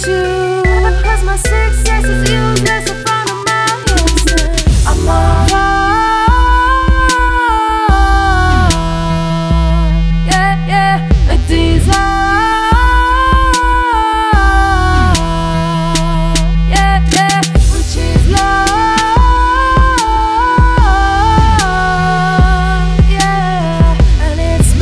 with you, cause my sixth sense is useless in front of my instinct. I'm on yeah, yeah, like desire. Yeah, yeah, which is love. Yeah, and it's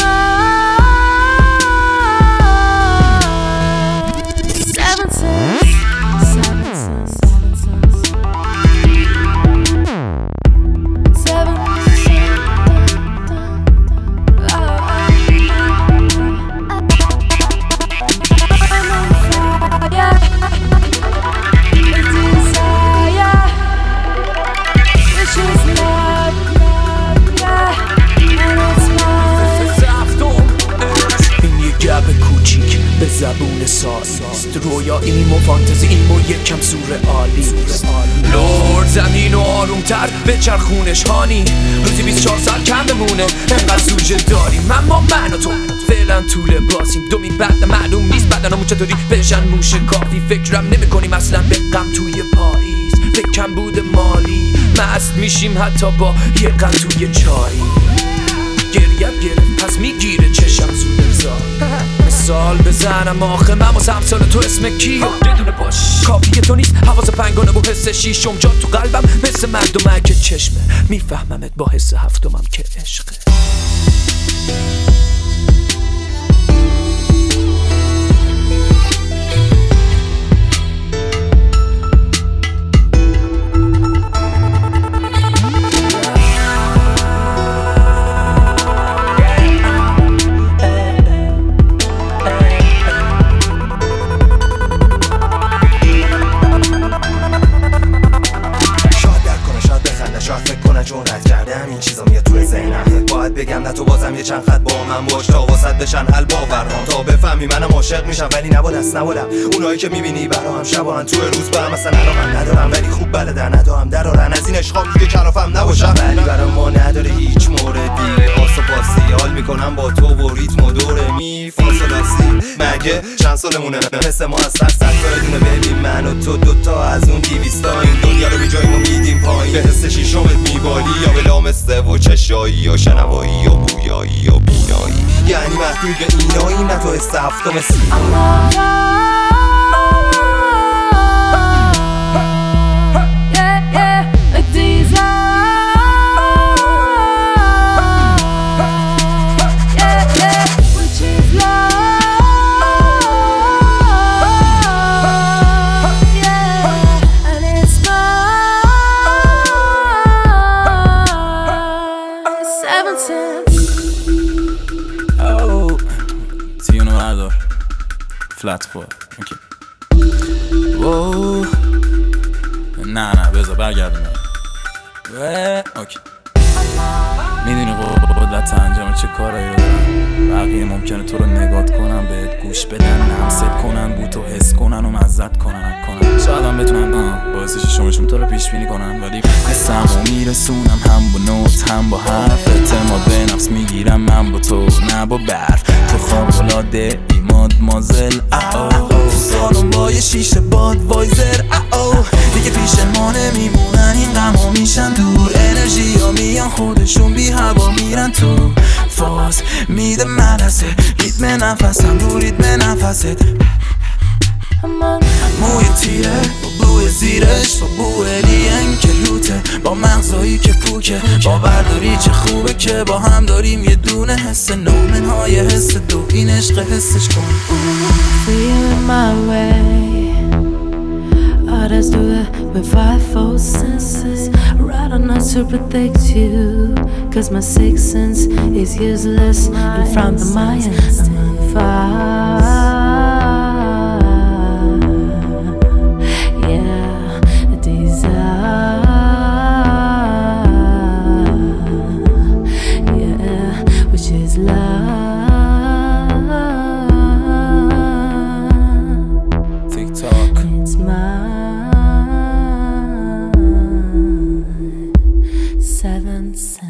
mine. Seven sense. به زبون سالیست رویا این و فانتزی این و یکم سورئالی. لورد زمین و آرومتر به چرخونش هانی روزی 24 ساعت کم بمونه انقدر سوژه داریم اما من و تو فعلا طول بازیم دومی بعد معلوم نیست بدنمون چطوری بشن موش کافی. فکرم نمی کنیم اصلا به غم توی پاییز به کم بود مالی مست میشیم حتی با یه غم توی چایی. گریت گرفت پس میگیره چشم زود زار مثال بزنم آخه من واسه همسال تو اسم کیو بدونه باش کافیه تو نیست حواس پنگانه و حس شیشم جا تو قلبم مثل مردمه که چشمه میفهممت با حس هفتمم که عشقه. چون رد کردم این چیزا میاد توی ذهنم باید بگم نه تو بازم یه چند خط با من باش تا واسط بشن حل باورهام تا بفهمی منم عاشق میشم ولی نبا دست نبالم اونایی که میبینی برام شباهن توی روز به هم مثلا علاقم ندارم ولی خوب بلدن ندارم درارن از این عشقام دیگه کلافم نباشم ولی برام ما نداره هیچ موردی آس و پاسی حال میکنم با تو و ریتم و دوره می فاصلاسی مگه چند سالمونه مثل ما از سر بدونه ببین من و تو دوتا از اون 200 تا این دنیا رو بی جای ما میدیم پایین به حس شیشمت میبالی یا به لامسته و چشایی یا شنوایی یا بویایی یا بینایی یعنی محدود به اینایی نه تو حس هفتم سینایی. تیونو بردار فلت فور اوکی اوه نه بذار برگردیم اوکی میدونی قدرت انجام چه کارایی رو دارم بقیه ممکنه تو رو نگات کنن بهت گوش بدن نمست کنن بو تو حس کنن و مزد کنن شاید هم بتونن باعث شمشون تو رو پیش بینی کنن ولی حسم و میرسونم هم با نوت هم با حرف اعتماد به نفس میگیرم من با تو نه با برف تو خانوالاده ای مادمازل تو سالم با یه شیشه باد وایزر دیگه پیش ما نمیمونن این غما میشن دور انرژی ها میان خودشون بی هوا میرن تو فاز میده مدرسه ریتم نفسم رو ریتم نفست موی تیره با بوی زیرش با بوی لین که لوته با مغزایی که پوکه باور داری چه خوبه که با هم داریم یه دونه حس نومنهای حس دو این عشق حسش کن Feeling my way Others do it with 5 false senses Rather not to protect you Cause my sixth sense is useless in front of my instinct Yeah, desire Yeah, which is love TikTok It's mine 7 sense